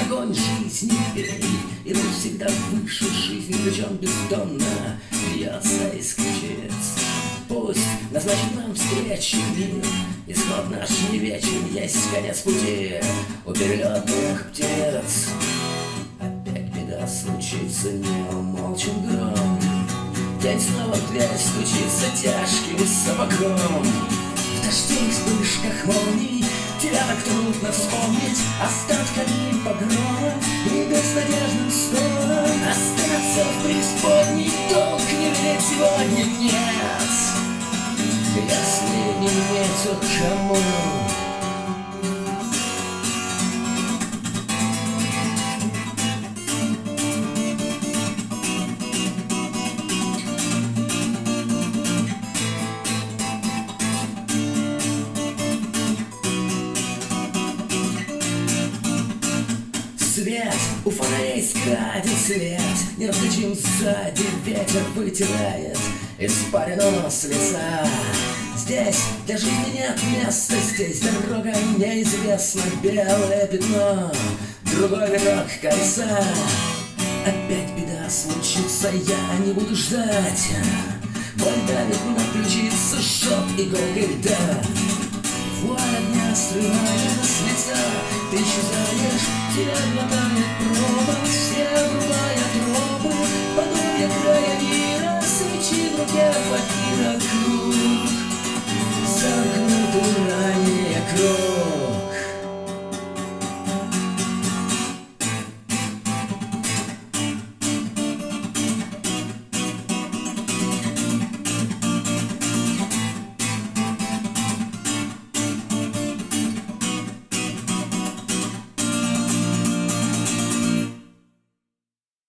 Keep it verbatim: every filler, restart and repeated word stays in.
огонь жизни впереди, идут всегда выше жизни, причем бездонно бьется и скричит. Пусть назначит нам встречи мир, исход наш не вечен, есть конец пути у перелетных птиц. Опять беда случится, не умолчен гром, день снова в дверь стучится тяжким сапогом. В дожде и вспышках молний тебя так трудно вспомнить остатками погрома и безнадежным стоном. Остаться в преисподней долг не верить сегодня нет, если не метят кому. Свет у фонарей скраден свет, не различим сзади, ветер вытирает испарину с лица. Здесь для жизни нет места, здесь дорога неизвестна, белое пятно, другой виток кольца. Опять беда случится, я не буду ждать, боль давит на ключицы, жжет иголкой льда. Вуаль огня срывает с лица, ты исчезаешь, тебя глотает пропасть, все обрубая тропы, подобие края мира, свечи в руке факира круг.